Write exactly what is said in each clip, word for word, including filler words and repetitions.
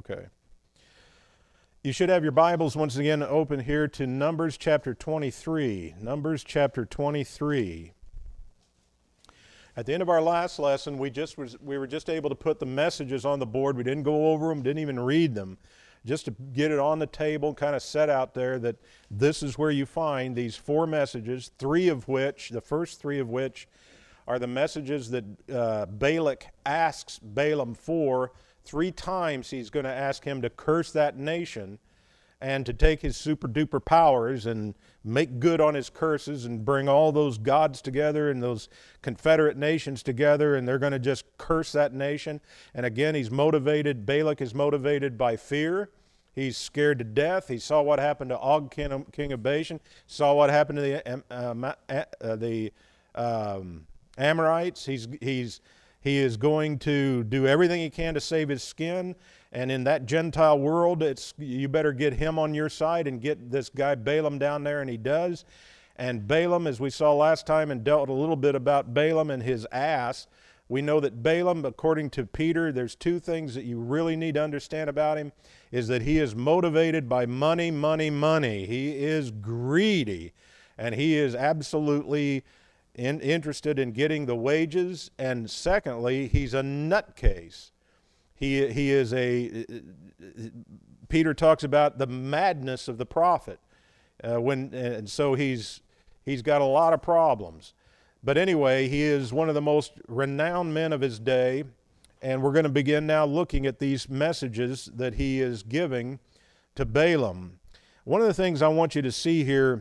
Okay. You should have your Bibles once again open here to Numbers chapter twenty-three. Numbers chapter twenty-three. At the end of our last lesson, we just was, we were just able to put the messages on the board. We didn't go over them, didn't even read them, just to get it on the table, kind of set out there that this is where you find these four messages, three of which, the first three of which, are the messages that uh, Balak asks Balaam for. Three times he's going to ask him to curse that nation and to take his super duper powers and make good on his curses and bring all those gods together and those confederate nations together, and they're going to just curse that nation. And again, he's motivated, Balak is motivated by fear. He's scared to death. He saw what happened to Og, king of Bashan, saw what happened to the, uh, uh, the um, Amorites. He's, he's He is going to do everything he can to save his skin. And in that Gentile world, it's you better get him on your side and get this guy Balaam down there, and he does. And Balaam, as we saw last time and dealt a little bit about Balaam and his ass, we know that Balaam, according to Peter, there's two things that you really need to understand about him, is that he is motivated by money, money, money. He is greedy, and he is absolutely In, interested in getting the wages, and secondly, he's a nutcase. He, he is a, Peter talks about the madness of the prophet, uh, when, and so he's, he's got a lot of problems. But anyway, he is one of the most renowned men of his day, and we're going to begin now looking at these messages that he is giving to Balaam. One of the things I want you to see here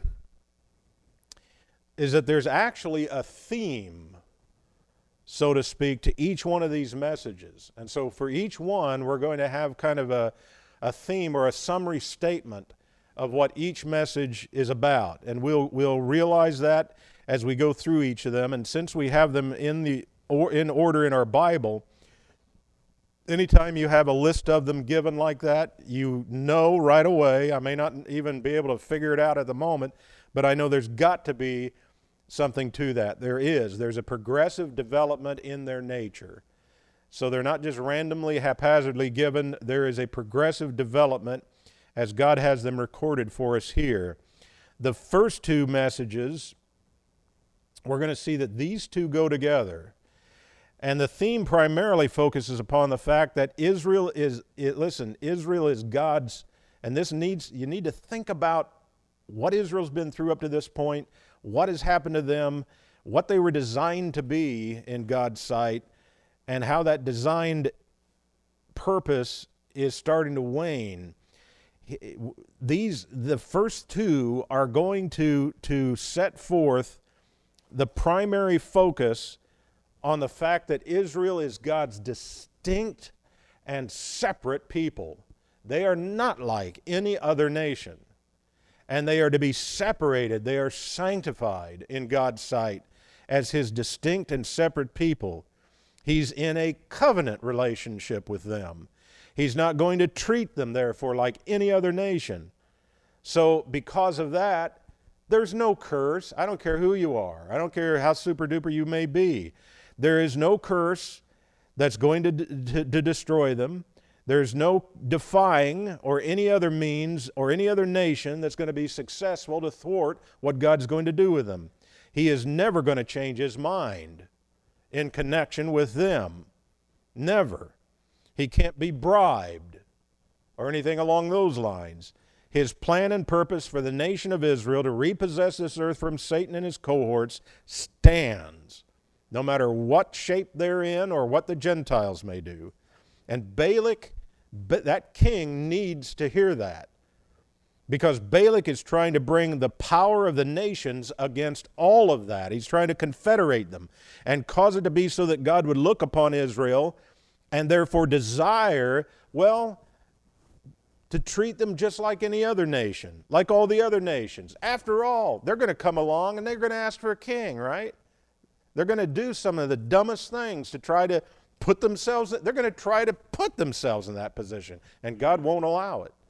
is that there's actually a theme, so to speak, to each one of these messages. And so for each one, we're going to have kind of a, a theme or a summary statement of what each message is about. And we'll, we'll realize that as we go through each of them. And since we have them in, the, or in order in our Bible, anytime you have a list of them given like that, you know right away, I may not even be able to figure it out at the moment, but I know there's got to be something to that. There is. There's a progressive development in their nature. So they're not just randomly, haphazardly given. There is a progressive development as God has them recorded for us here. The first two messages, we're going to see that these two go together. And the theme primarily focuses upon the fact that Israel is, it, listen, Israel is God's, and this needs, you need to think about what Israel's been through up to this point, what has happened to them, what they were designed to be in God's sight, and how that designed purpose is starting to wane. These, the first two are going to, to set forth the primary focus on the fact that Israel is God's distinct and separate people. They are not like any other nation. And they are to be separated. They are sanctified in God's sight as His distinct and separate people. He's in a covenant relationship with them. He's not going to treat them, therefore, like any other nation. So because of that, there's no curse. I don't care who you are. I don't care how super duper you may be. There is no curse that's going to, to, to destroy them. There's no defying or any other means or any other nation that's going to be successful to thwart what God's going to do with them. He is never going to change His mind in connection with them. Never. He can't be bribed or anything along those lines. His plan and purpose for the nation of Israel to repossess this earth from Satan and his cohorts stands, no matter what shape they're in or what the Gentiles may do. And Balak, that king, needs to hear that, because Balak is trying to bring the power of the nations against all of that. He's trying to confederate them and cause it to be so that God would look upon Israel and therefore desire, well, to treat them just like any other nation, like all the other nations. After all, they're going to come along and they're going to ask for a king, right? They're going to do some of the dumbest things to try to put themselves, they're going to try to put themselves in that position, and God won't allow it.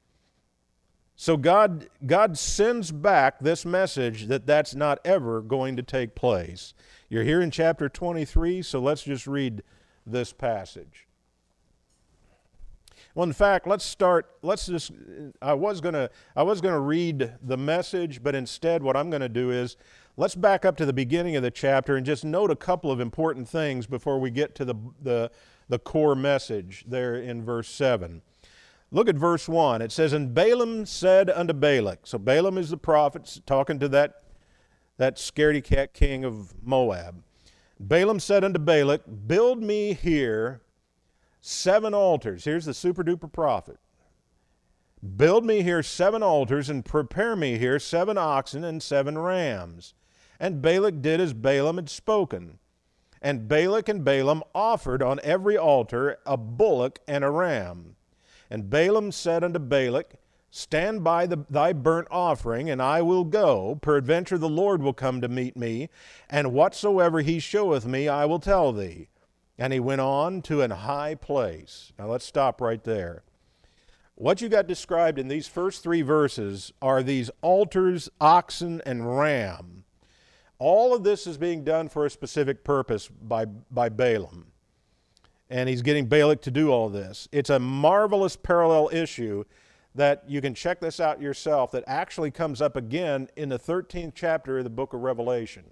So God, God sends back this message that that's not ever going to take place. You're here in chapter twenty-three, so let's just read this passage. Well, in fact, let's start, let's just, I was going to, I was going to read the message, but instead what I'm going to do is, let's back up to the beginning of the chapter and just note a couple of important things before we get to the, the, the core message there in verse seven. Look at verse one. It says, "And Balaam said unto Balak," so Balaam is the prophet talking to that, that scaredy cat king of Moab. "Balaam said unto Balak, Build me here seven altars." Here's the super duper prophet. "Build me here seven altars, and prepare me here seven oxen and seven rams." And Balak did as Balaam had spoken. And Balak and Balaam offered on every altar a bullock and a ram. And Balaam said unto Balak, "Stand by the, thy burnt offering, and I will go. Peradventure the Lord will come to meet me, and whatsoever he showeth me I will tell thee." And he went on to an high place. Now let's stop right there. What you got described in these first three verses are these altars, oxen, and ram. All of this is being done for a specific purpose by, by Balaam. And he's getting Balak to do all this. It's a marvelous parallel issue that you can check this out yourself that actually comes up again in the thirteenth chapter of the book of Revelation.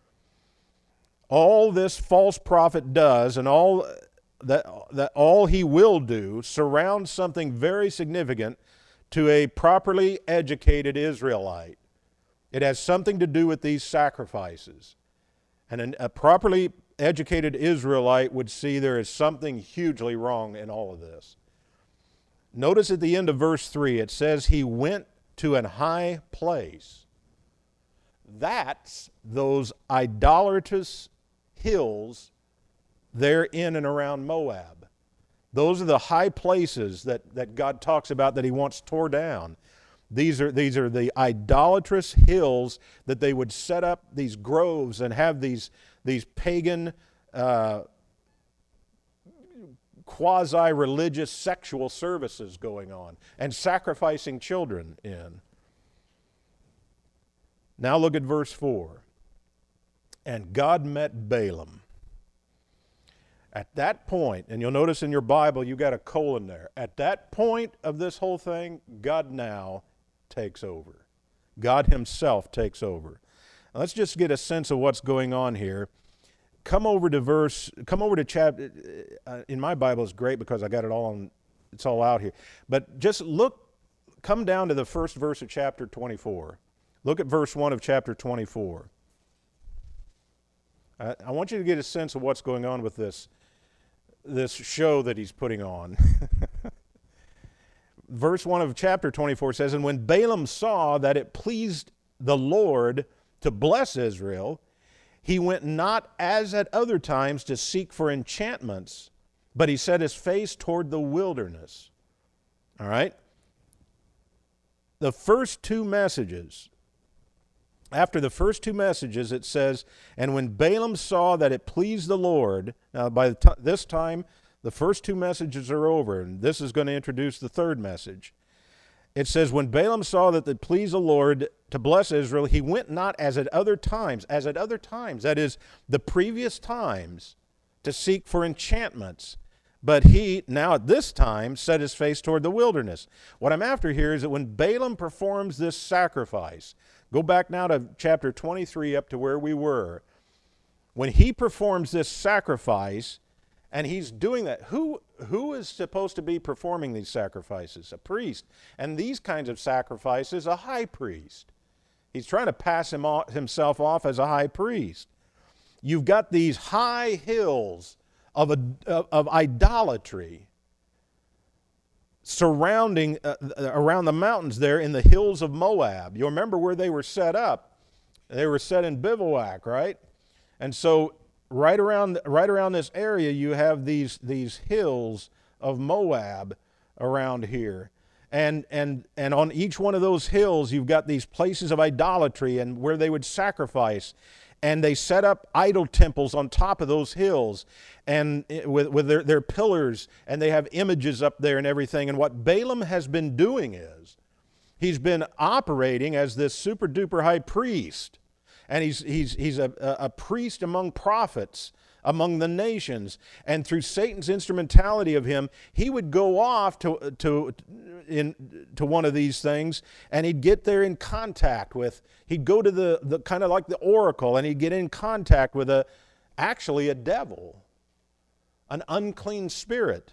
All this false prophet does, and all that, that all he will do, surrounds something very significant to a properly educated Israelite. It has something to do with these sacrifices. And an, a properly educated Israelite would see there is something hugely wrong in all of this. Notice at the end of verse three, it says he went to an high place. That's those idolatrous hills there in and around Moab. Those are the high places that, that God talks about that he wants tore down. These are, these are the idolatrous hills that they would set up these groves and have these, these pagan, uh, quasi-religious sexual services going on and sacrificing children in. Now look at verse four. "And God met Balaam." At that point, and you'll notice in your Bible you got a colon there. At that point of this whole thing, God now takes over. God himself takes over. Now, let's just get a sense of what's going on here. Come over to verse, come over to chapter, uh, in my Bible it's great because I got it all on, it's all out here. But just look, come down to the first verse of chapter twenty-four. Look at verse one of chapter twenty-four. I, I want you to get a sense of what's going on with this, this show that he's putting on. Verse one of chapter twenty-four says, "And when Balaam saw that it pleased the Lord to bless Israel, he went not as at other times to seek for enchantments, but he set his face toward the wilderness." All right? The first two messages, after the first two messages, it says, "And when Balaam saw that it pleased the Lord," now by the t- this time, the first two messages are over, and this is going to introduce the third message. It says, "When Balaam saw that it pleased the Lord to bless Israel, he went not as at other times," as at other times, that is, the previous times, "to seek for enchantments. But he, now at this time, set his face toward the wilderness." What I'm after here is that when Balaam performs this sacrifice, go back now to chapter twenty-three up to where we were. When he performs this sacrifice, and he's doing that, who, who is supposed to be performing these sacrifices? A priest. And these kinds of sacrifices, a high priest. He's trying to pass him off, himself off as a high priest. You've got these high hills of, a, of, of idolatry surrounding, uh, around the mountains there in the hills of Moab. You remember where they were set up. They were set in bivouac, right? And so right around, right around this area, you have these, these hills of Moab around here. And, and, and on each one of those hills, you've got these places of idolatry and where they would sacrifice. And they set up idol temples on top of those hills and with, with their, their pillars, and they have images up there and everything. And what Balaam has been doing is he's been operating as this super duper high priest. And he's, he's, he's a, a priest among prophets among the nations. And through Satan's instrumentality of him, he would go off to, to, in, to one of these things, and he'd get there in contact with, he'd go to the, the kind of like the oracle, and he'd get in contact with a, actually a devil, an unclean spirit,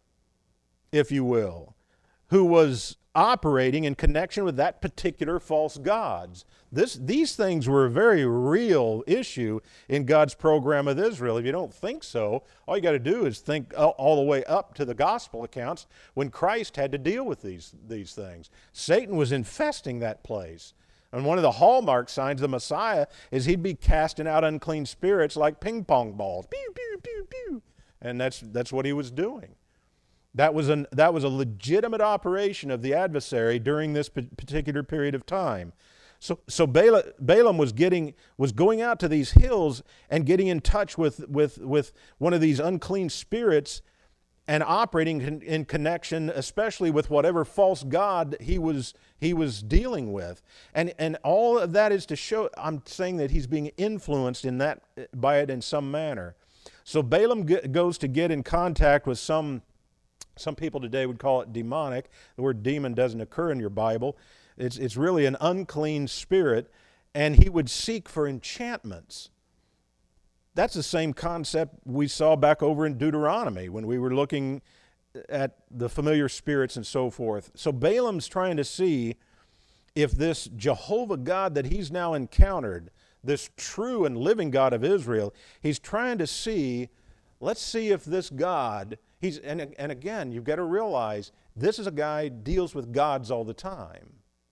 if you will, who was operating in connection with that particular false gods. This, these things were a very real issue in God's program with Israel. If you don't think so, all you got to do is think all, all the way up to the gospel accounts when Christ had to deal with these, these things. Satan was infesting that place. And one of the hallmark signs of the Messiah is he'd be casting out unclean spirits like ping pong balls. Pew, pew, pew, pew. And that's, that's what he was doing. That was, an, that was a legitimate operation of the adversary during this particular period of time. So, so Balaam, Balaam was getting was going out to these hills and getting in touch with, with, with one of these unclean spirits and operating in, in connection, especially with whatever false god he was he was dealing with. And, and all of that is to show, I'm saying that he's being influenced in that by it in some manner. So Balaam g- goes to get in contact with some Some people today would call it demonic. The word demon doesn't occur in your Bible. It's, it's really an unclean spirit, and he would seek for enchantments. That's the same concept we saw back over in Deuteronomy when we were looking at the familiar spirits and so forth. So Balaam's trying to see if this Jehovah God that he's now encountered, this true and living God of Israel, he's trying to see, let's see if this God... He's, and, and again, you've got to realize this is a guy who deals with gods all the time.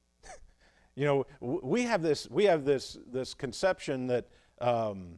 You know, we have this we have this this conception that um,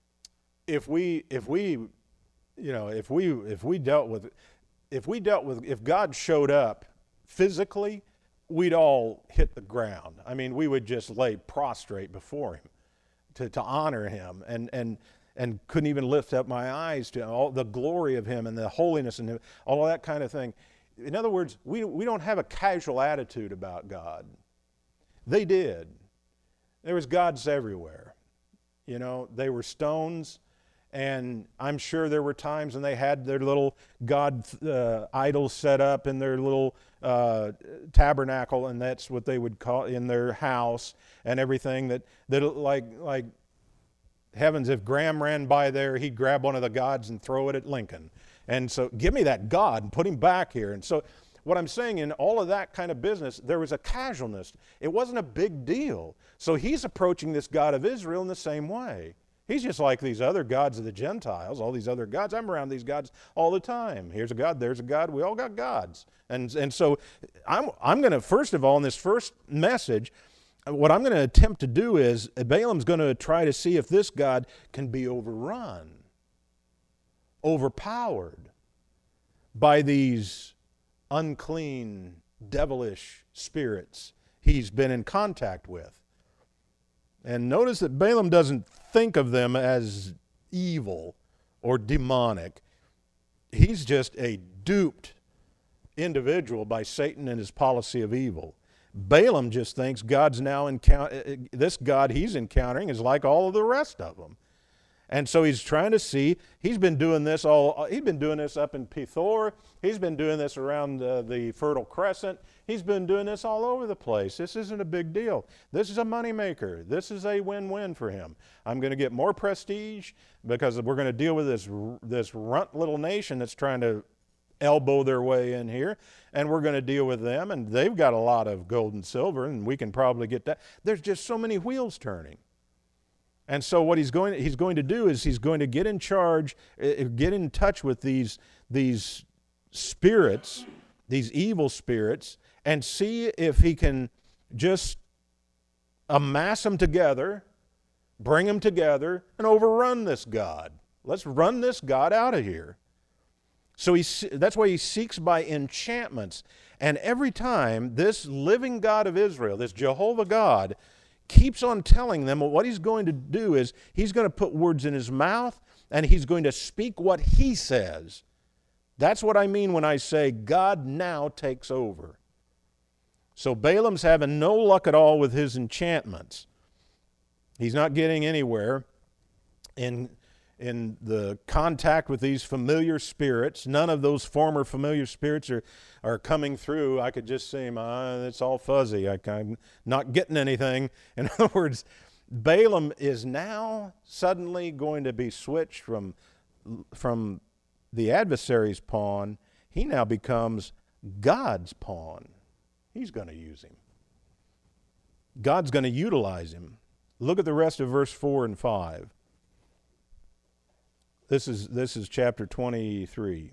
if we if we you know if we if we dealt with if we dealt with if God showed up physically, we'd all hit the ground. I mean, we would just lay prostrate before him to to honor him and and. and couldn't even lift up my eyes to all the glory of him and the holiness and all that kind of thing. In other words, we, we don't have a casual attitude about God. They did. There was gods everywhere. You know, they were stones, and I'm sure there were times when they had their little god uh, idols set up in their little uh, tabernacle, and that's what they would call in their house and everything that, that like like heavens, if Graham ran by there, he'd grab one of the gods and throw it at Lincoln. And so give me that God and put him back here. And so what I'm saying, in all of that kind of business, there was a casualness. It wasn't a big deal. So he's approaching this God of Israel in the same way. He's just like these other gods of the Gentiles, all these other gods. I'm around these gods all the time. Here's a God, there's a God. We all got gods. And, and so I'm, I'm going to, first of all, in this first message, what I'm going to attempt to do is, Balaam's going to try to see if this God can be overrun, overpowered by these unclean, devilish spirits he's been in contact with. And notice that Balaam doesn't think of them as evil or demonic. He's just a duped individual by Satan and his policy of evil. Balaam just thinks God's now encounter this God he's encountering is like all of the rest of them. And so he's trying to see, he's been doing this all, he's been doing this up in Pethor, he's been doing this around uh, the Fertile Crescent, he's been doing this all over the place. This isn't a big deal. This is a moneymaker. This is a win-win for him. I'm going to get more prestige because we're going to deal with this, this runt little nation that's trying to elbow their way in here, and we're going to deal with them, and they've got a lot of gold and silver, and we can probably get that. There's just so many wheels turning. And so what he's going he's going to do is he's going to get in charge, uh, get in touch with these these spirits, these evil spirits, and see if he can just amass them together, bring them together, and overrun this God. Let's run this God out of here. So he, that's why he seeks by enchantments. And every time this living God of Israel, this Jehovah God, keeps on telling them what he's going to do is he's going to put words in his mouth and he's going to speak what he says. That's what I mean when I say God now takes over. So Balaam's having no luck at all with his enchantments. He's not getting anywhere in in the contact with these familiar spirits. None of those former familiar spirits are, are coming through. I could just see, my, it's all fuzzy. I, I'm not getting anything. In other words, Balaam is now suddenly going to be switched from, from the adversary's pawn. He now becomes God's pawn. He's going to use him. God's going to utilize him. Look at the rest of verse four and five. This is, this is chapter twenty-three.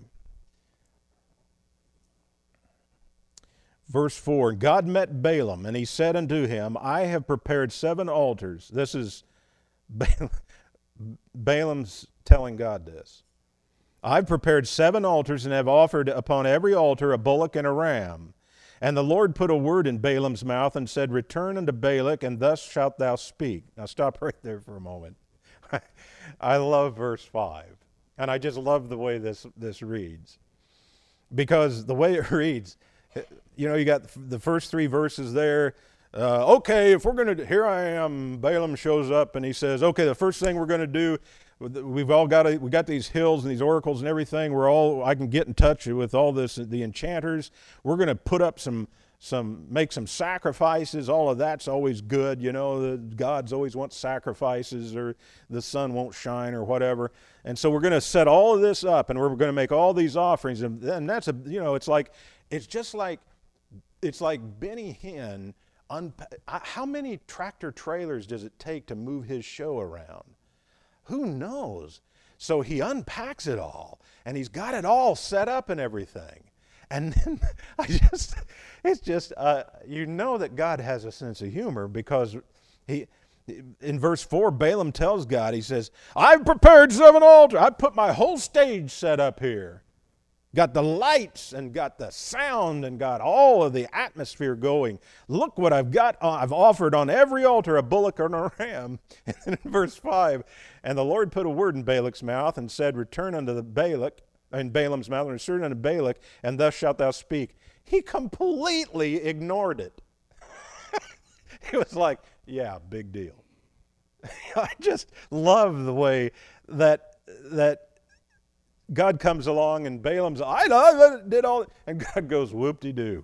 Verse four, God met Balaam, and he said unto him, I have prepared seven altars. This is Balaam, Balaam's telling God this. I've prepared seven altars, and have offered upon every altar a bullock and a ram. And the Lord put a word in Balaam's mouth, and said, Return unto Balak, and thus shalt thou speak. Now stop right there for a moment. I love verse five. And I just love the way this, this reads. Because the way it reads, you know, you got the first three verses there. Uh, okay, if we're going to, here I am, Balaam shows up and he says, okay, the first thing we're going to do, we've all got, a, we got these hills and these oracles and everything. We're all, I can get in touch with all this, the enchanters. We're going to put up some, some, make some sacrifices. All of that's always good. You know, the gods always want sacrifices, or the sun won't shine or whatever. And so we're going to set all of this up, and we're going to make all these offerings. And, and that's a, you know, it's like, it's just like, it's like Benny Hinn. Unpa- how many tractor trailers does it take to move his show around? Who knows? So he unpacks it all, and he's got it all set up and everything. And then I just, it's just, uh, you know that God has a sense of humor, because he, in verse four, Balaam tells God, he says, I've prepared seven altars. I've put my whole stage set up here. Got the lights and got the sound and got all of the atmosphere going. Look what I've got. I've offered on every altar a bullock and a ram. And then in verse five, and the Lord put a word in Balak's mouth and said, Return unto the Balak, in Balaam's mouth, and return unto Balak, and thus shalt thou speak. He completely ignored it. He was like, yeah, big deal. I just love the way that that God comes along, and Balaam's, I, I did all, and God goes, whoop-de-doo.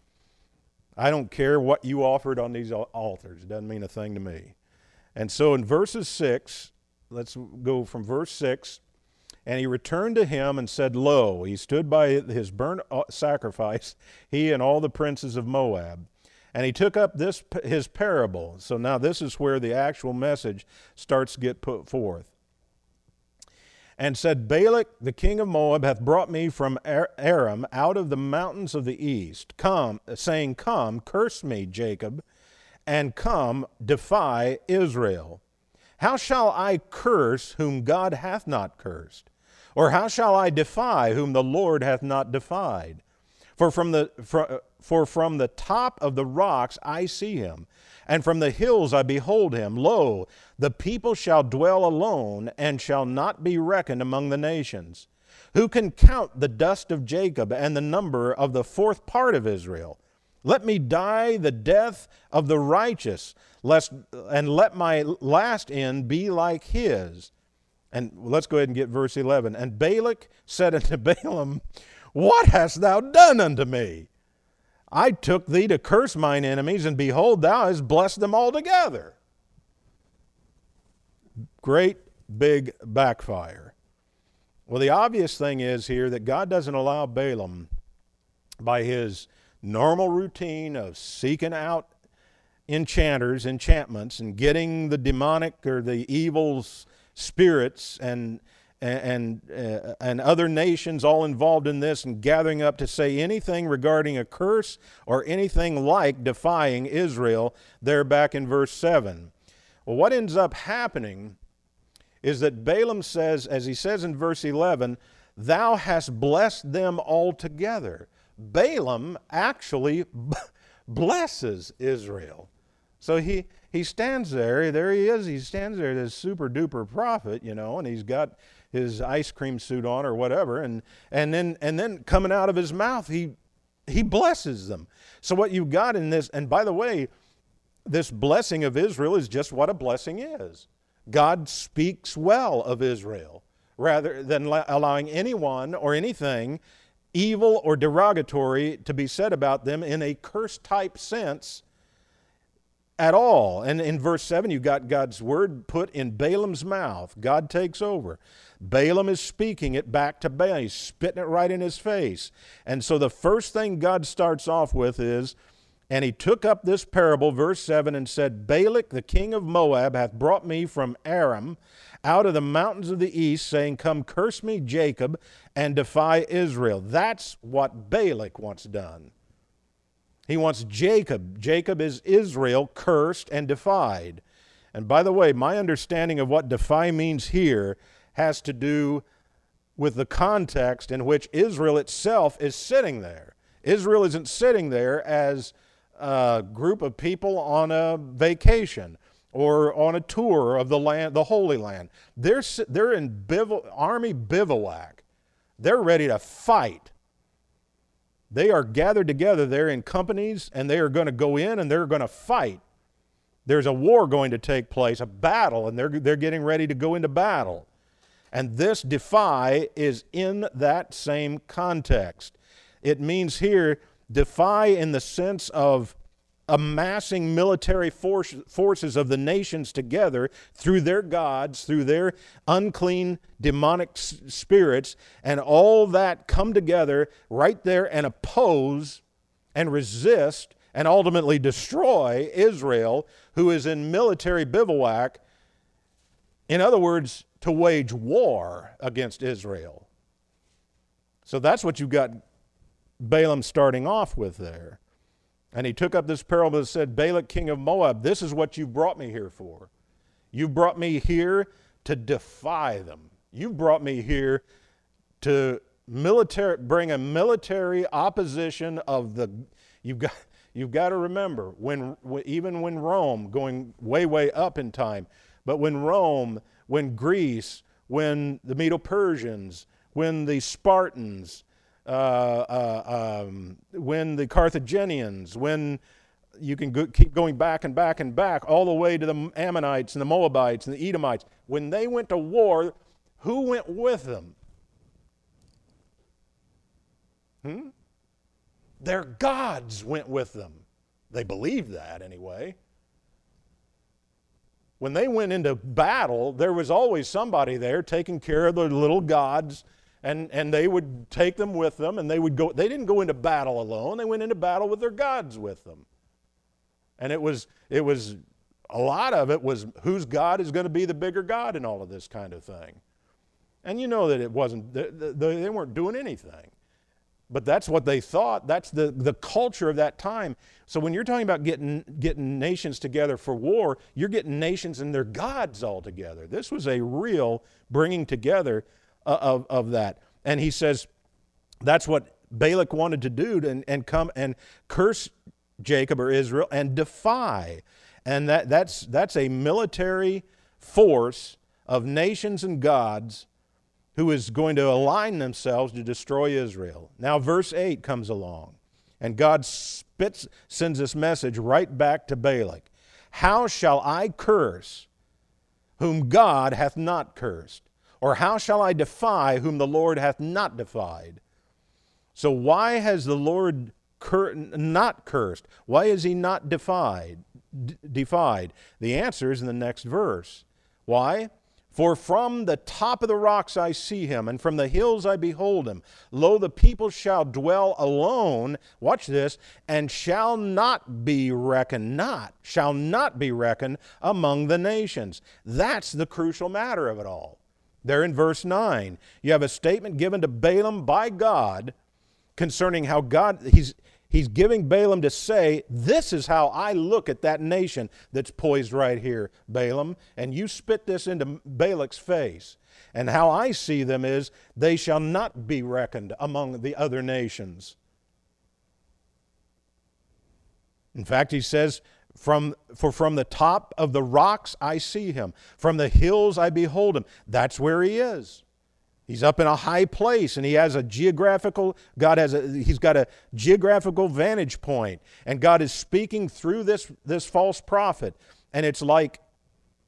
I don't care what you offered on these altars. It doesn't mean a thing to me. And so in verses six, let's go from verse six, and he returned to him and said, Lo, he stood by his burnt sacrifice, he and all the princes of Moab. And he took up this his parable. So now this is where the actual message starts to get put forth. And said, Balak, the king of Moab, hath brought me from Aram out of the mountains of the east, come, saying, Come, curse me, Jacob, and come, defy Israel. How shall I curse whom God hath not cursed? Or how shall I defy whom the Lord hath not defied? For from the, for, for from the top of the rocks I see him, and from the hills I behold him. Lo, the people shall dwell alone, and shall not be reckoned among the nations. Who can count the dust of Jacob, and the number of the fourth part of Israel? Let me die the death of the righteous, lest, and let my last end be like his. And let's go ahead and get verse eleven. And Balak said unto Balaam, What hast thou done unto me? I took thee to curse mine enemies, and behold, thou hast blessed them altogether. Great big backfire. Well, the obvious thing is here that God doesn't allow Balaam, by his normal routine of seeking out enchanters, enchantments, and getting the demonic or the evil spirits and and uh, and other nations all involved in this, and gathering up to say anything regarding a curse or anything like defying Israel there back in verse seven. Well, what ends up happening is that Balaam says, as he says in verse eleven, Thou hast blessed them altogether. Balaam actually blesses Israel. So he, he stands there, there he is, he stands there, this super duper prophet, you know, and he's got his ice cream suit on or whatever, and and then and then coming out of his mouth, he he blesses them. So what you've got in this, and by the way, this blessing of Israel is just what a blessing is. God speaks well of Israel rather than allowing anyone or anything evil or derogatory to be said about them in a curse-type sense at all. And in verse seven, you've got God's word put in Balaam's mouth. God takes over. Balaam is speaking it back to Balaam. He's spitting it right in his face. And so the first thing God starts off with is, and he took up this parable, verse seven, and said, Balak, the king of Moab, hath brought me from Aram out of the mountains of the east, saying, come curse me, Jacob, and defy Israel. That's what Balak wants done. He wants Jacob. Jacob is Israel, cursed and defied. And by the way, my understanding of what defy means here has to do with the context in which Israel itself is sitting there. Israel isn't sitting there as a group of people on a vacation or on a tour of the land, the Holy Land. They're, they're in bivou- army bivouac. They're ready to fight. They are gathered together. They're in companies, and they are going to go in and they're going to fight. There's a war going to take place, a battle, and they're, they're getting ready to go into battle. And this defy is in that same context. It means here defy in the sense of amassing military force, forces of the nations together through their gods, through their unclean demonic s- spirits, and all that come together right there and oppose and resist and ultimately destroy Israel, who is in military bivouac. In other words, to wage war against Israel. So that's what you've got Balaam starting off with there. And he took up this parable and said, Balak, king of Moab, this is what you brought me here for. You brought me here to defy them. You brought me here to military, bring a military opposition of the, you've got, you've got to remember, when, even when Rome, going way, way up in time, but when Rome, when Greece, when the Medo-Persians, when the Spartans, Uh, uh, um, when the Carthaginians, when you can go, keep going back and back and back all the way to the Ammonites and the Moabites and the Edomites, when they went to war, who went with them? Hmm? Their gods went with them. They believed that anyway. When they went into battle, there was always somebody there taking care of their little gods. And, and they would take them with them, and they would go. They didn't go into battle alone. They went into battle with their gods with them. And it was, it was, a lot of it was whose God is going to be the bigger God in all of this kind of thing. And you know that it wasn't, they, they weren't doing anything. But that's what they thought. That's the, the culture of that time. So when you're talking about getting, getting nations together for war, you're getting nations and their gods all together. This was a real bringing together Of, of that. And he says that's what Balak wanted to do, to, and, and come and curse Jacob or Israel and defy. And that, that's, that's a military force of nations and gods who is going to align themselves to destroy Israel. Now verse eight comes along, and God spits, sends this message right back to Balak. How shall I curse whom God hath not cursed? Or how shall I defy whom the Lord hath not defied? So why has the Lord cur- not cursed? Why is he not defied? D- defied? The answer is in the next verse. Why? For from the top of the rocks I see him, and from the hills I behold him. Lo, the people shall dwell alone, watch this, and shall not be reckoned, not, shall not be reckoned among the nations. That's the crucial matter of it all. There in verse nine, you have a statement given to Balaam by God concerning how God, he's, he's giving Balaam to say, this is how I look at that nation that's poised right here, Balaam, and you spit this into Balak's face. And how I see them is, they shall not be reckoned among the other nations. In fact, he says, From, for from the top of the rocks I see him. From the hills I behold him. That's where he is. He's up in a high place, and he has a geographical, God has a, he's got a geographical vantage point. And God is speaking through this, this false prophet. And it's like,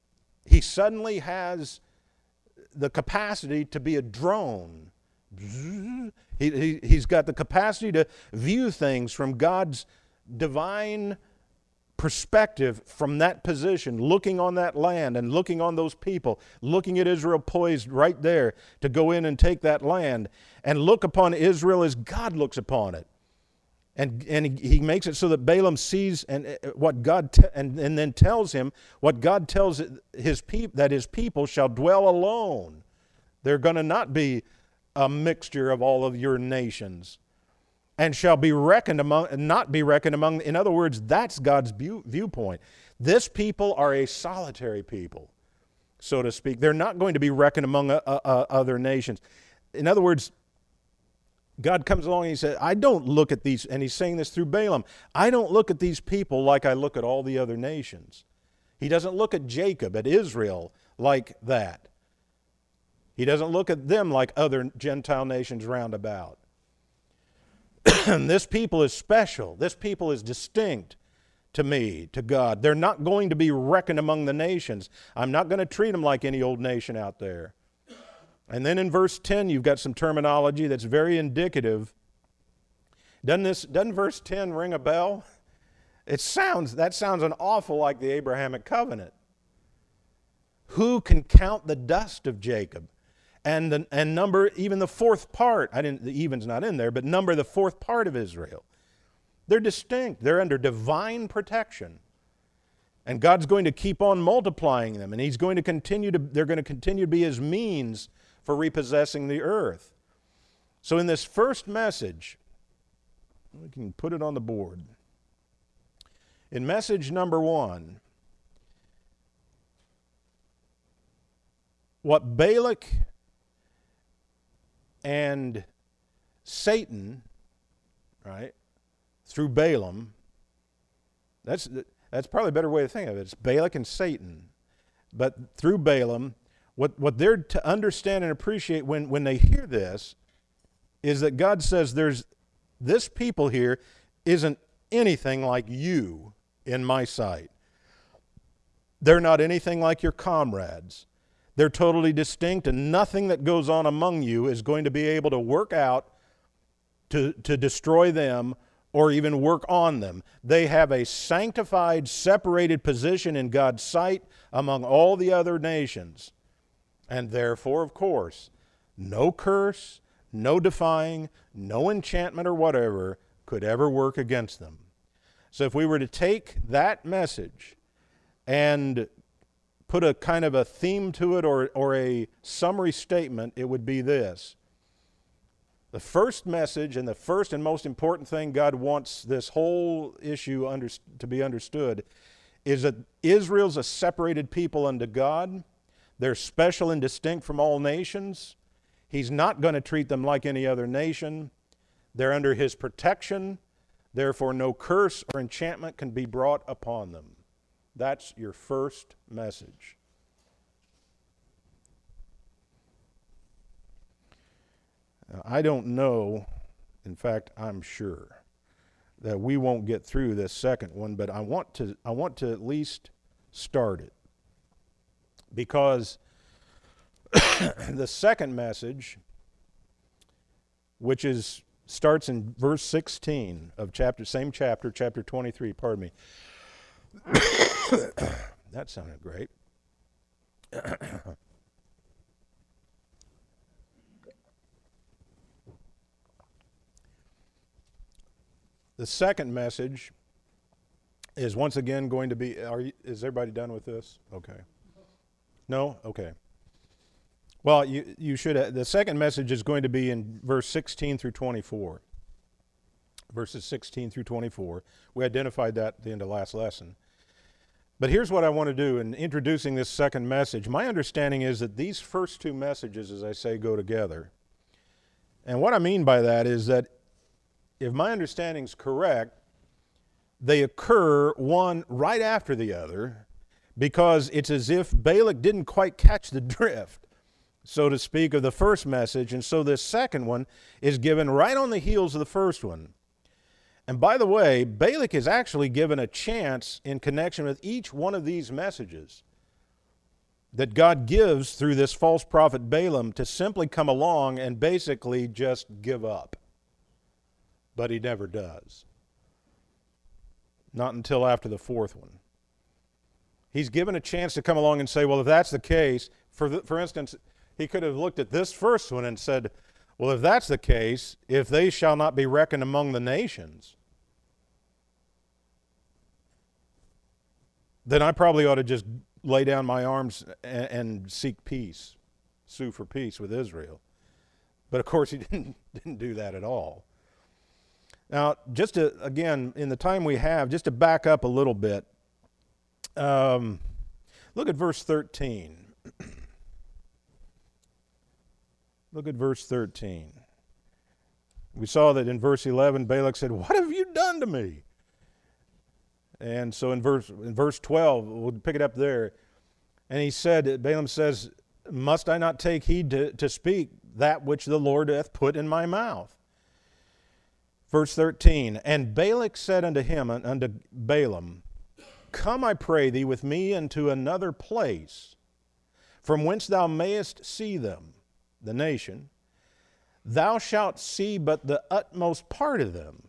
he suddenly has the capacity to be a drone. He, he, he's got the capacity to view things from God's divine perspective from that position, looking on that land and looking on those people, looking at Israel poised right there to go in and take that land, and look upon Israel as God looks upon it. And, and he makes it so that Balaam sees and what God te- and, and then tells him what God tells his peop- that his people shall dwell alone. They're going to not be a mixture of all of your nations, and shall be reckoned among, not be reckoned among. In other words, that's God's view, viewpoint. This people are a solitary people, so to speak. They're not going to be reckoned among uh, uh, other nations. In other words, God comes along and he says, I don't look at these, and he's saying this through Balaam, I don't look at these people like I look at all the other nations. He doesn't look at Jacob, at Israel, like that. He doesn't look at them like other Gentile nations round about. This people is special. This people is distinct to me, to God. They're not going to be reckoned among the nations. I'm not going to treat them like any old nation out there. And then in verse ten, you've got some terminology that's very indicative. Doesn't this, doesn't verse ten ring a bell? It sounds, that sounds an awful like the Abrahamic covenant. Who can count the dust of Jacob? And, the, and number even the fourth part. I didn't, the even's not in there, but number the fourth part of Israel. They're distinct. They're under divine protection. And God's going to keep on multiplying them, and He's going to continue to, they're going to continue to be His means for repossessing the earth. So in this first message, we can put it on the board. In message number one, what Balak and Satan, right, through Balaam, that's, that's probably a better way to think of it. It's Balak and Satan. But through Balaam, what, what they're to understand and appreciate when, when they hear this is that God says there's this people here isn't anything like you in my sight. They're not anything like your comrades. They're totally distinct, and nothing that goes on among you is going to be able to work out to, to destroy them or even work on them. They have a sanctified, separated position in God's sight among all the other nations. And therefore, of course, no curse, no defying, no enchantment or whatever could ever work against them. So if we were to take that message and put a kind of a theme to it or, or a summary statement, it would be this. The first message and the first and most important thing God wants this whole issue under, to be understood is that Israel's a separated people unto God. They're special and distinct from all nations. He's not going to treat them like any other nation. They're under His protection. Therefore, no curse or enchantment can be brought upon them. That's your first message. Now, I don't know, in fact, I'm sure, that we won't get through this second one, but I want to, I want to at least start it. Because the second message, which is starts in verse sixteen of chapter, same chapter, chapter twenty-three, pardon me. That sounded great. The second message is once again going to be, are you, is everybody done with this? Okay. No? Okay. Well, you, you should, have, the second message is going to be in verse sixteen through twenty-four. Verses sixteen through twenty-four. We identified that at the end of last lesson. But here's what I want to do in introducing this second message. My understanding is that these first two messages, as I say, go together. And what I mean by that is that if my understanding is correct, they occur one right after the other, because it's as if Balak didn't quite catch the drift, so to speak, of the first message, and so this second one is given right on the heels of the first one. And by the way, Balak is actually given a chance in connection with each one of these messages. that God gives through this false prophet Balaam to simply come along and basically just give up. But he never does. Not until after the fourth one. He's given a chance to come along and say, well, if that's the case, for, the, for instance, he could have looked at this first one and said, well, if that's the case, if they shall not be reckoned among the nations, then I probably ought to just lay down my arms and, and seek peace, sue for peace with Israel. But of course he didn't, didn't do that at all. Now, just to, again, in the time we have, just to back up a little bit, um, look at verse thirteen. Look at verse thirteen. We saw that in verse eleven, Balak said, what have you done to me? And so in verse, in verse twelve, we'll pick it up there. And he said, Balaam says, must I not take heed to, to speak that which the Lord hath put in my mouth? Verse thirteen, and Balak said unto him, unto Balaam, come, I pray thee, with me into another place, from whence thou mayest see them, the nation. Thou shalt see but the utmost part of them.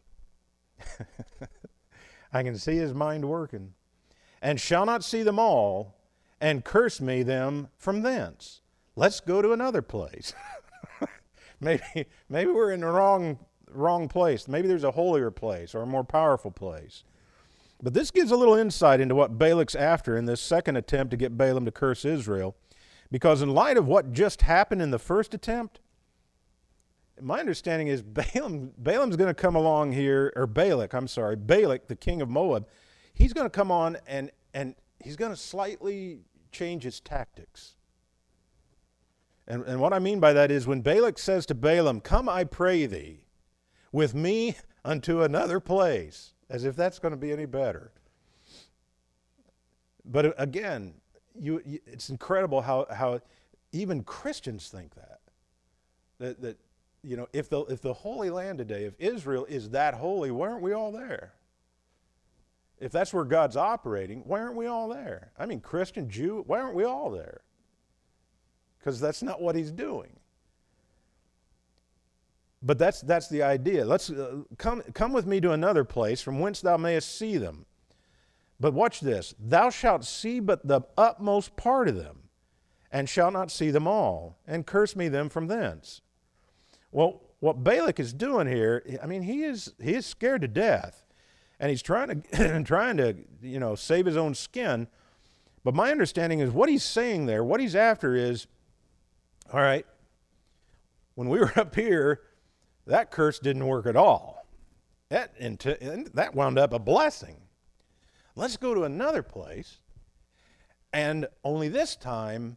I can see his mind working. And shall not see them all, and curse me them from thence. Let's go to another place. maybe, maybe we're in the wrong, wrong place. Maybe there's a holier place or a more powerful place. But this gives a little insight into what Balak's after in this second attempt to get Balaam to curse Israel. Because in light of what just happened in the first attempt, my understanding is Balaam, Balaam's going to come along here, or Balak, I'm sorry, Balak, the king of Moab, he's going to come on and, and he's going to slightly change his tactics. And, and what I mean by that is when Balak says to Balaam, come, I pray thee, with me unto another place, as if that's going to be any better. But again, you, you, it's incredible how, how even Christians think that. That, that you know, if the, if the Holy Land today, if Israel is that holy, why aren't we all there? If that's where God's operating, why aren't we all there? I mean, Christian, Jew, why aren't we all there? Because that's not what he's doing. But that's, that's the idea. Let's uh, come, come with me to another place from whence thou mayest see them. But watch this. Thou shalt see but the utmost part of them, and shalt not see them all, and curse me them from thence. Well, what Balak is doing here, I mean, he is, he is scared to death. And he's trying to, trying to, you know, save his own skin. But my understanding is what he's saying there, what he's after is, all right, when we were up here, that curse didn't work at all. That, and that wound up a blessing. Let's go to another place, and only this time,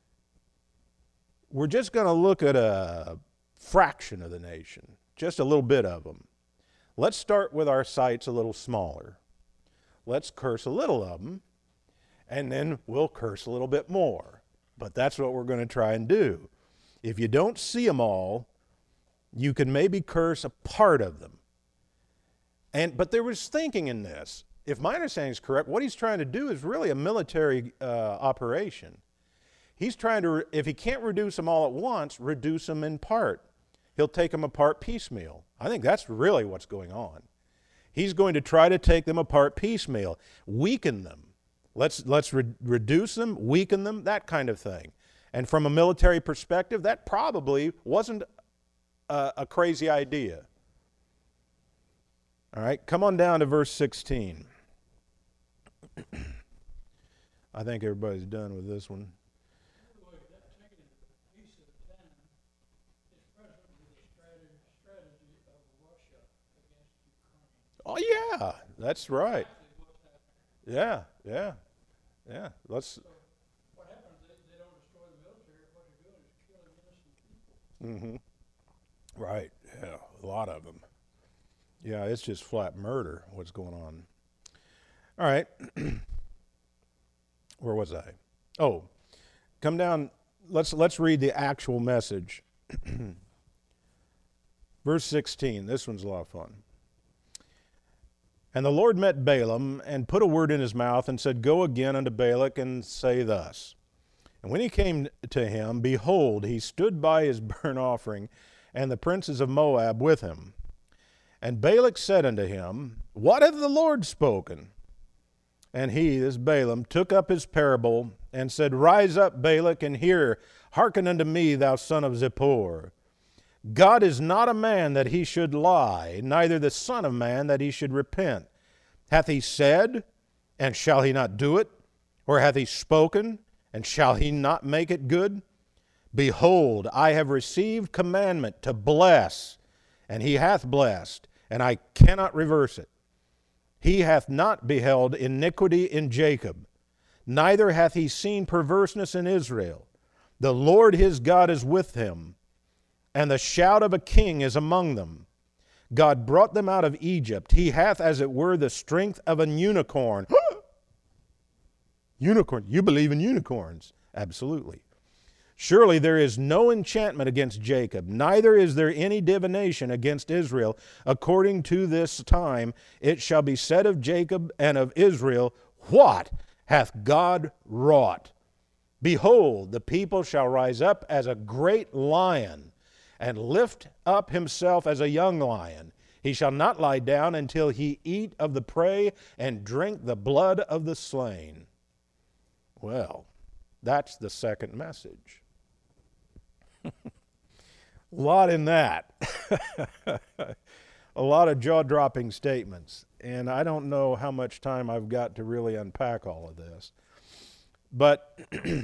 we're just going to look at a fraction of the nation, just a little bit of them. Let's start with our sights a little smaller. Let's curse a little of them, and then we'll curse a little bit more. But that's what we're going to try and do. If you don't see them all, you can maybe curse a part of them. And but there was thinking in this. If my understanding is correct, what he's trying to do is really a military uh, operation. He's trying to, if he can't reduce them all at once, reduce them in part. He'll take them apart piecemeal. I think that's really what's going on. He's going to try to take them apart piecemeal, weaken them. Let's, let's re reduce them, weaken them, that kind of thing. And from a military perspective, that probably wasn't a, a crazy idea. All right, come on down to verse sixteen. I think everybody's done with this one. Oh, yeah, that's right. Yeah, yeah, yeah. Let's. So what happens? They, they don't destroy the military. What they're doing is killing innocent people. Mm-hmm. Right. Yeah, a lot of them. Yeah, it's just flat murder. What's going on? All right. Where was I? Oh, come down. Let's let's read the actual message. Verse sixteen. This one's a lot of fun. And the Lord met Balaam, and put a word in his mouth, and said, Go again unto Balak, and say thus. And when he came to him, behold, he stood by his burnt offering, and the princes of Moab with him. And Balak said unto him, What hath the Lord spoken? And he, this Balaam, took up his parable, and said, Rise up, Balak, and hear. Hearken unto me, thou son of Zippor. God is not a man that he should lie, neither the son of man that he should repent. Hath he said, and shall he not do it? Or hath he spoken, and shall he not make it good? Behold, I have received commandment to bless, and he hath blessed, and I cannot reverse it. He hath not beheld iniquity in Jacob, neither hath he seen perverseness in Israel. The Lord his God is with him, and the shout of a king is among them. God brought them out of Egypt. He hath, as it were, the strength of an unicorn. Unicorn. You believe in unicorns? Absolutely. Surely there is no enchantment against Jacob, neither is there any divination against Israel. According to this time it shall be said of Jacob and of Israel, What hath God wrought? Behold, the people shall rise up as a great lion, and lift up himself as a young lion. He shall not lie down until he eat of the prey and drink the blood of the slain. Well, that's the second message. A lot in that. A lot of jaw-dropping statements. And I don't know how much time I've got to really unpack all of this. But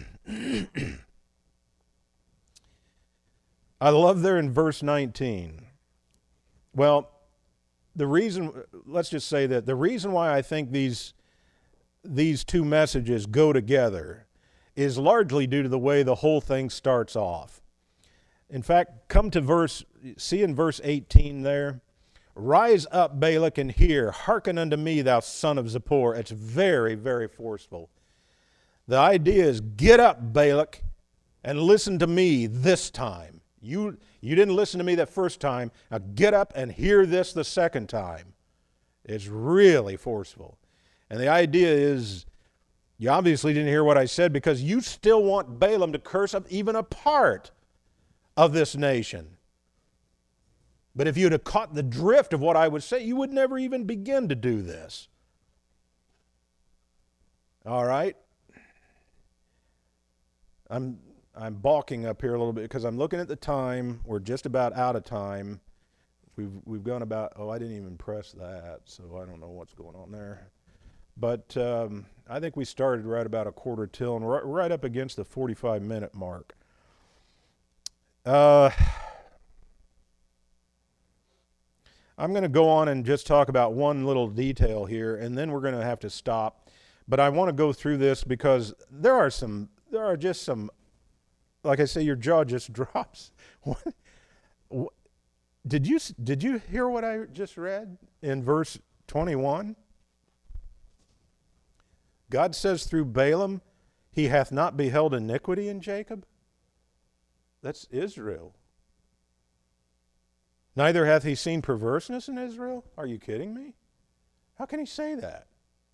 I love there in verse nineteen. Well, the reason, let's just say that the reason why I think these, these two messages go together is largely due to the way the whole thing starts off. In fact, come to verse, see in verse eighteen there, Rise up, Balak, and hear. Hearken unto me, thou son of Zippor. It's very, very forceful. The idea is, get up, Balak, and listen to me this time. You, you didn't listen to me that first time. Now get up and hear this the second time. It's really forceful. And the idea is, you obviously didn't hear what I said because you still want Balaam to curse up even a part of this nation. But if you'd have caught the drift of what I would say, you would never even begin to do this. All right? I'm I'm balking up here a little bit because I'm looking at the time. We're just about out of time. We've we've gone about, oh, I didn't even press that, so I don't know what's going on there. But um, I think we started right about a quarter till, and right, right up against the forty-five minute mark. Uh, I'm going to go on and just talk about one little detail here, and then we're going to have to stop. But I want to go through this because there are some, there are just some, like I say, your jaw just drops. What, what, did you did you hear what I just read in verse twenty-one? God says through Balaam, he hath not beheld iniquity in Jacob. That's Israel. Neither hath he seen perverseness in Israel. Are you kidding me? How can he say that?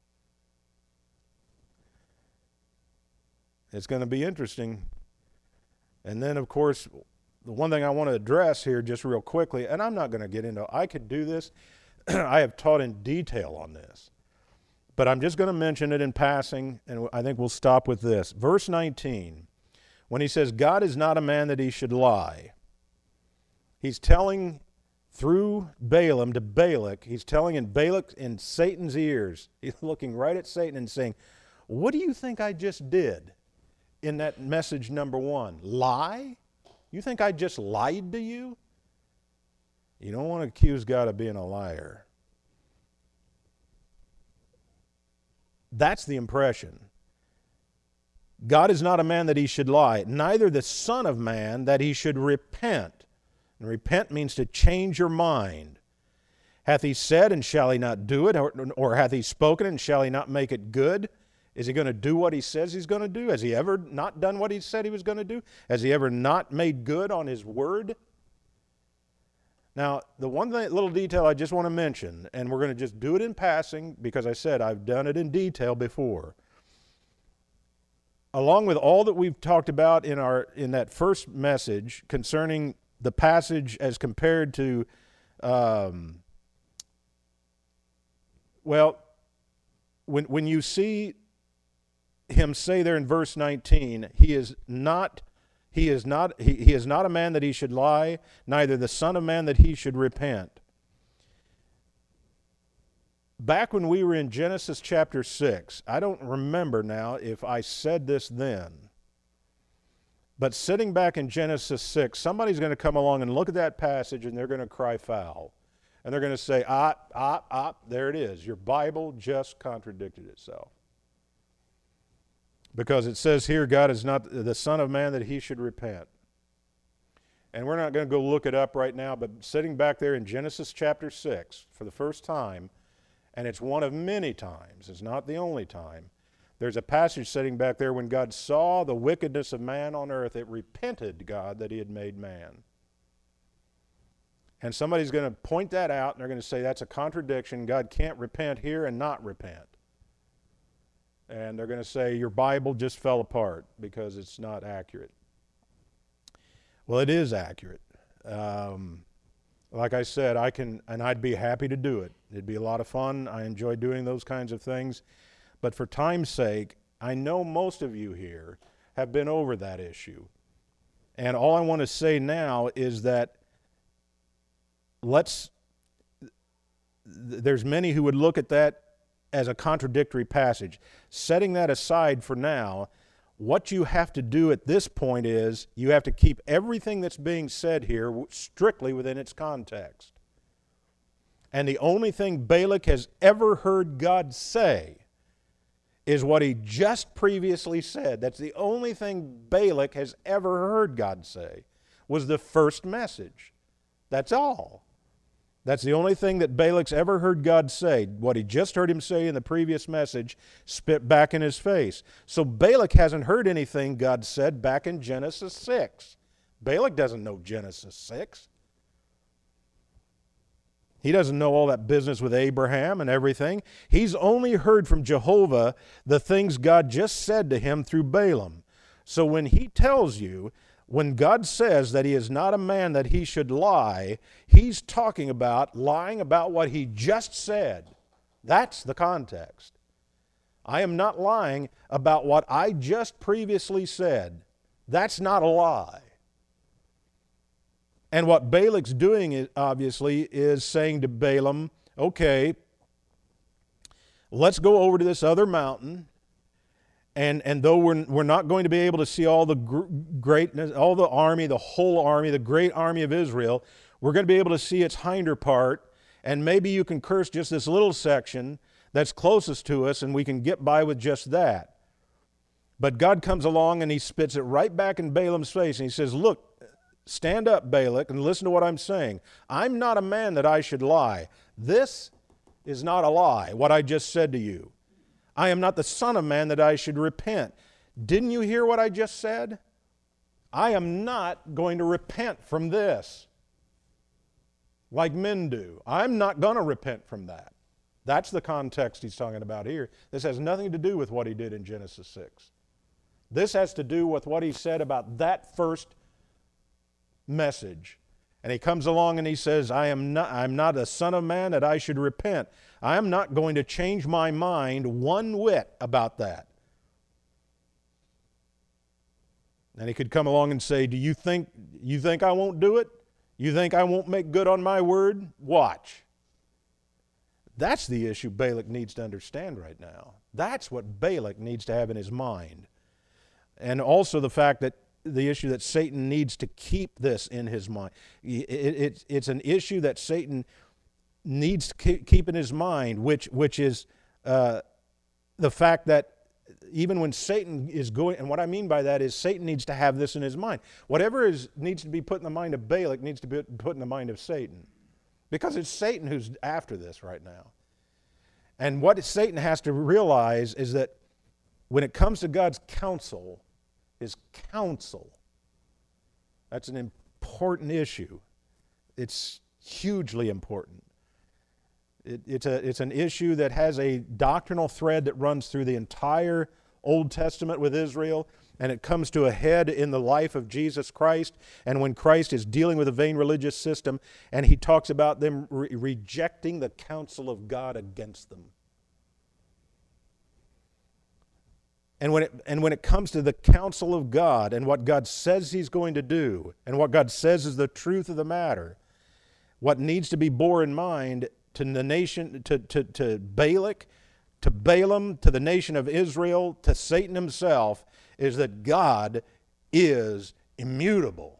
It's going to be interesting. And then, of course, the one thing I want to address here just real quickly, and I'm not going to get into, I could do this. I have taught in detail on this. But I'm just going to mention it in passing, and I think we'll stop with this. Verse nineteen, when he says, God is not a man that he should lie, he's telling through Balaam to Balak, he's telling in Balak in Satan's ears, he's looking right at Satan and saying, what do you think I just did in that message number one? Lie? You think I just lied to you? You don't want to accuse God of being a liar. That's the impression. God is not a man that he should lie, neither the Son of Man that he should repent. And repent means to change your mind. Hath he said, and shall he not do it? Or, or hath he spoken, and shall he not make it good? Is he going to do what he says he's going to do? Has he ever not done what he said he was going to do? Has he ever not made good on his word? Now, the one thing, little detail I just want to mention, and we're going to just do it in passing because I said I've done it in detail before. along with all that we've talked about in our in that first message concerning the passage as compared to, um, well, when when you see him say there in verse nineteen, he is not he is not he, he is not a man that he should lie, neither the son of man that he should repent. Back when we were in Genesis chapter six, I don't remember now if I said this then, but sitting back in Genesis six, somebody's going to come along and look at that passage and they're going to cry foul. And they're going to say, ah, ah, ah, there it is. Your Bible just contradicted itself. Because it says here, God is not the Son of Man that he should repent. And we're not going to go look it up right now, but sitting back there in Genesis chapter six for the first time, and it's one of many times, it's not the only time, there's a passage sitting back there when God saw the wickedness of man on earth, it repented God that he had made man. And somebody's going to point that out, and they're going to say that's a contradiction. God can't repent here and not repent. And they're going to say your Bible just fell apart because it's not accurate. Well, it is accurate. Um, like I said, I can, and I'd be happy to do it. It'd be a lot of fun. I enjoy doing those kinds of things. But for time's sake, I know most of you here have been over that issue. And all I want to say now is that let's, there's many who would look at that as a contradictory passage. Setting that aside for now, what you have to do at this point is you have to keep everything that's being said here strictly within its context. And the only thing Balak has ever heard God say is what he just previously said. That's the only thing Balak has ever heard God say, was the first message. That's all. That's the only thing that Balak's ever heard God say. What he just heard him say in the previous message spit back in his face. So Balak hasn't heard anything God said back in Genesis six. Balak doesn't know Genesis six. He doesn't know all that business with Abraham and everything. He's only heard from Jehovah the things God just said to him through Balaam. So when he tells you, when God says that he is not a man that he should lie, he's talking about lying about what he just said. That's the context. I am not lying about what I just previously said. That's not a lie. And what Balak's doing, is, obviously, is saying to Balaam, okay, let's go over to this other mountain. And, and though we're, we're not going to be able to see all the gr- greatness, all the army, the whole army, the great army of Israel, we're going to be able to see its hinder part, and maybe you can curse just this little section that's closest to us, and we can get by with just that. But God comes along and he spits it right back in Balaam's face, and he says, look, stand up, Balak, and listen to what I'm saying. I'm not a man that I should lie. This is not a lie, what I just said to you. I am not the Son of Man that I should repent. Didn't you hear what I just said? I am not going to repent from this like men do. I'm not going to repent from that. That's the context he's talking about here. This has nothing to do with what he did in Genesis six. This has to do with what he said about that first message. And he comes along and he says, I am not, I'm not a son of man that I should repent. I am not going to change my mind one whit about that. And he could come along and say, do you think, you think I won't do it? You think I won't make good on my word? Watch. That's the issue Balak needs to understand right now. That's what Balak needs to have in his mind. And also the fact that the issue that Satan needs to keep this in his mind. It, it, it's an issue that Satan needs to keep in his mind, which, which is uh, the fact that even when Satan is going, and what I mean by that is Satan needs to have this in his mind. Whatever is needs to be put in the mind of Balak needs to be put in the mind of Satan. Because it's Satan who's after this right now. And what Satan has to realize is that when it comes to God's counsel, his counsel, that's an important issue. It's hugely important. It, it's, a, it's an issue that has a doctrinal thread that runs through the entire Old Testament with Israel, and it comes to a head in the life of Jesus Christ, and when Christ is dealing with a vain religious system, and he talks about them re- rejecting the counsel of God against them. And when, it, and when it comes to the counsel of God and what God says he's going to do, and what God says is the truth of the matter, what needs to be bore in mind to the nation, to, to, to Balak, to Balaam, to the nation of Israel, to Satan himself, is that God is immutable.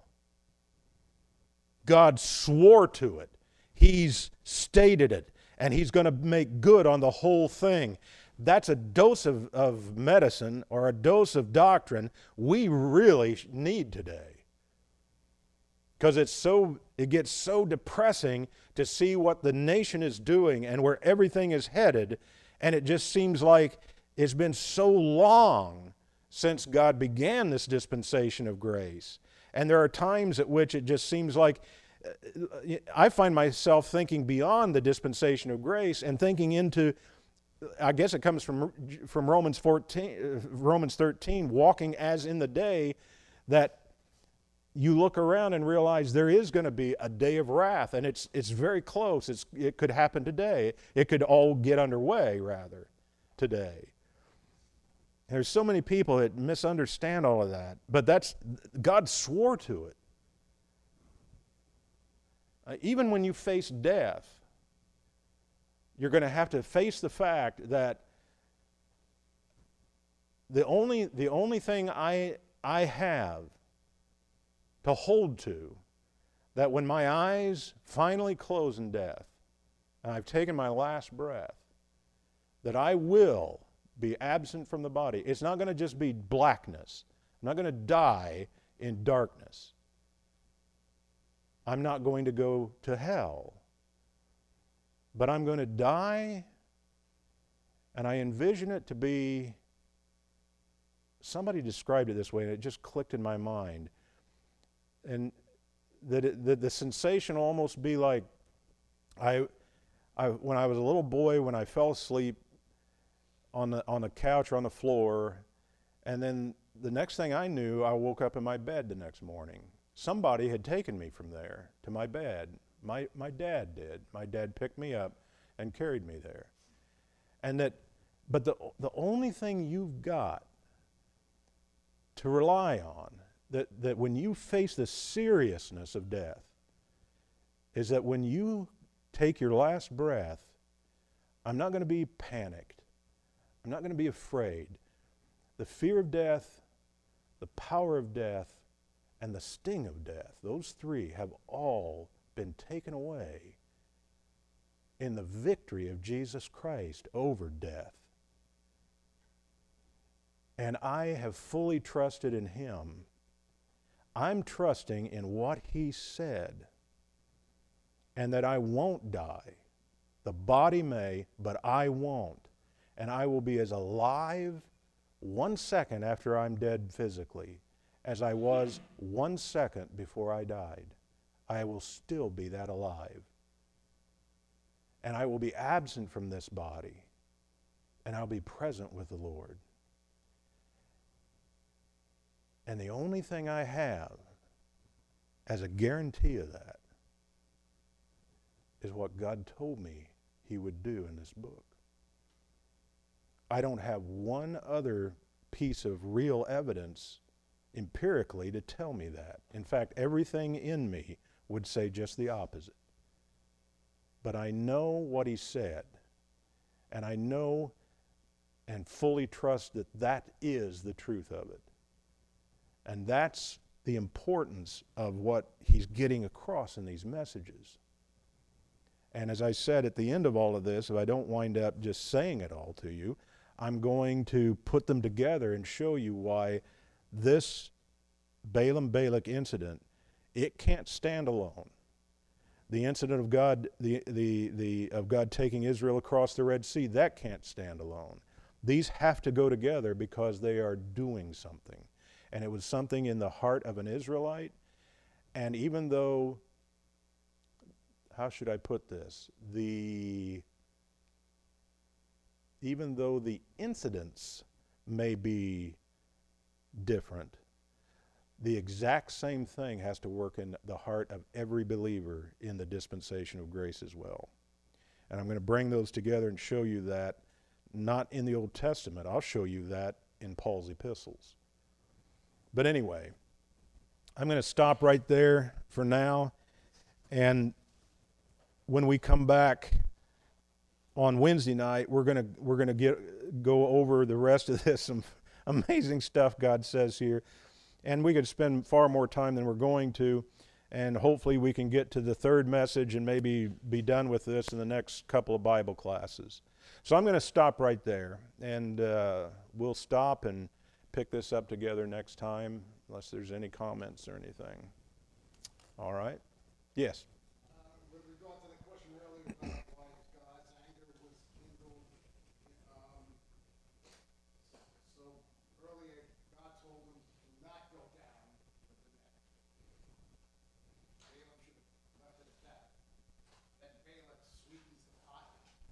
God swore to it. He's stated it. And he's going to make good on the whole thing. That's a dose of, of medicine or a dose of doctrine we really need today. Because it's so, it gets so depressing to see what the nation is doing and where everything is headed, and it just seems like it's been so long since God began this dispensation of grace. And there are times at which it just seems like I find myself thinking beyond the dispensation of grace and thinking into, I guess it comes from from Romans fourteen, Romans thirteen, walking as in the day, that you look around and realize there is going to be a day of wrath, and it's it's very close. It's it could happen today. It could all get underway rather today. There's so many people that misunderstand all of that, but that's God swore to it. Uh, even when you face death, you're going to have to face the fact that the only the only thing I I have to hold to, that when my eyes finally close in death and I've taken my last breath, that I will be absent from the body. It's not going to just be blackness. I'm not going to die in darkness. I'm not going to go to hell. But I'm going to die, and I envision it to be, somebody described it this way, and it just clicked in my mind. And that, it, that the sensation will almost be like, I, I, when I was a little boy, when I fell asleep on the, on the couch or on the floor, and then the next thing I knew, I woke up in my bed the next morning. Somebody had taken me from there to my bed. My, my dad did. My dad picked me up and carried me there. And that, but the, the only thing you've got to rely on, that, that when you face the seriousness of death, is that when you take your last breath, I'm not going to be panicked. I'm not going to be afraid. The fear of death, the power of death, and the sting of death, those three have all been taken away in the victory of Jesus Christ over death. And I have fully trusted in Him. I'm trusting in what He said, and that I won't die. The body may, but I won't. And I will be as alive one second after I'm dead physically as I was one second before I died. I will still be that alive. And I will be absent from this body, and I'll be present with the Lord. And the only thing I have as a guarantee of that is what God told me He would do in this book. I don't have one other piece of real evidence empirically to tell me that. In fact, everything in me would say just the opposite. But I know what He said, and I know and fully trust that that is the truth of it. And that's the importance of what He's getting across in these messages. And as I said at the end of all of this, if I don't wind up just saying it all to you, I'm going to put them together and show you why this Balaam-Balak incident, it can't stand alone. The incident of God, the, the, the, of God taking Israel across the Red Sea, that can't stand alone. These have to go together because they are doing something. And it was something in the heart of an Israelite. And even though, how should I put this? The, even though the incidents may be different, the exact same thing has to work in the heart of every believer in the dispensation of grace as well. And I'm going to bring those together and show you that, not in the Old Testament. I'll show you that in Paul's epistles. But anyway, I'm going to stop right there for now. And when we come back on Wednesday night, we're going to we're going to get go over the rest of this, some amazing stuff God says here. And we could spend far more time than we're going to, and hopefully we can get to the third message and maybe be done with this in the next couple of Bible classes. So I'm going to stop right there, and uh, we'll stop and pick this up together next time, unless there's any comments or anything. All right? Yes? Uh, with regard to the question earlier about why God's anger was kindled, um, so earlier God told him to not go down with the net. Balaam should have left it at that. Then Balak sweetens the pot.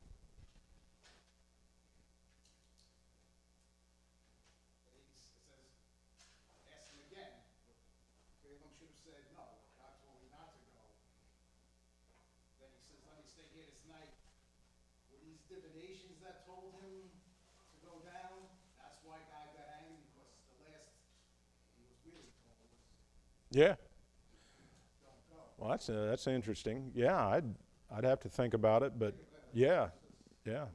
But he s- says, ask him again. Balaam should have said, no, God told me not to go. Then he says, let me stay here this night. Were these divinations that told him to go down? That's why God got angry, because the last he was really told was, Yeah. don't go. Well, that's uh, that's interesting. Yeah, I'd I'd have to think about it, but yeah, yeah.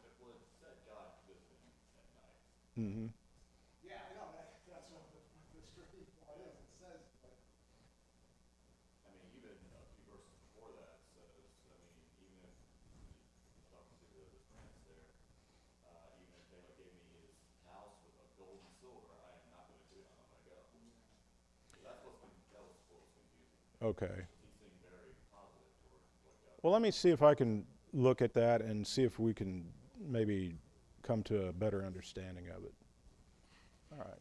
Mm-hmm. Yeah, I know, that, that's what the, the tricky part is. It says, but I mean, even a few verses before that says, I mean, even if, talking to the, the prince there, uh, even if Balak gave me his house with a gold and silver, I am not going to do it, I'm not going to go. So that's what's been, that was what was confusing. Okay. He seemed very positive toward what God. Well, let me see if I can look at that and see if we can maybe come to a better understanding of it. All right.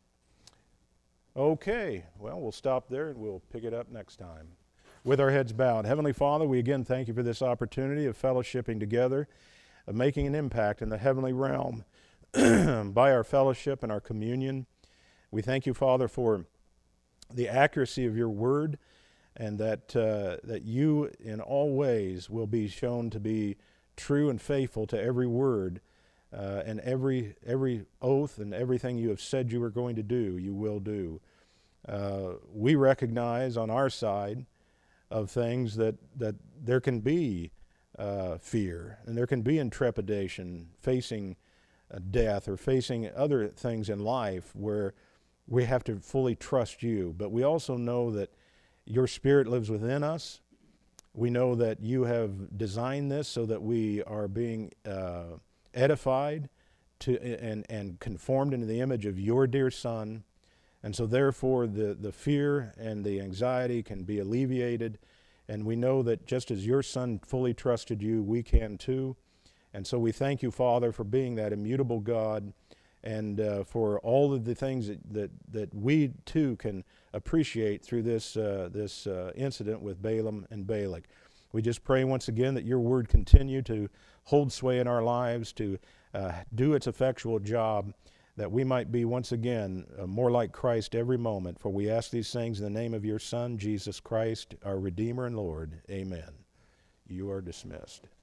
Okay, well, we'll stop there and we'll pick it up next time. With our heads bowed. Heavenly Father, we again thank you for this opportunity of fellowshipping together, of making an impact in the heavenly realm by our fellowship and our communion. We thank you, Father, for the accuracy of your word, and that uh, that you in all ways will be shown to be true and faithful to every word uh, and every every oath and everything you have said you are going to do, you will do. Uh, we recognize on our side of things that, that there can be uh, fear and there can be intrepidation facing uh, death or facing other things in life where we have to fully trust you. But we also know that your Spirit lives within us. We know that you have designed this so that we are being uh, edified to and, and conformed into the image of your dear Son. And so therefore the, the fear and the anxiety can be alleviated. And we know that just as your Son fully trusted you, we can too. And so we thank you, Father, for being that immutable God, and uh, for all of the things that, that, that we too can appreciate through this, uh, this uh, incident with Balaam and Balak. We just pray once again that your word continue to hold sway in our lives, to uh, do its effectual job, that we might be once again uh, more like Christ every moment. For we ask these things in the name of your Son, Jesus Christ, our Redeemer and Lord. Amen. You are dismissed.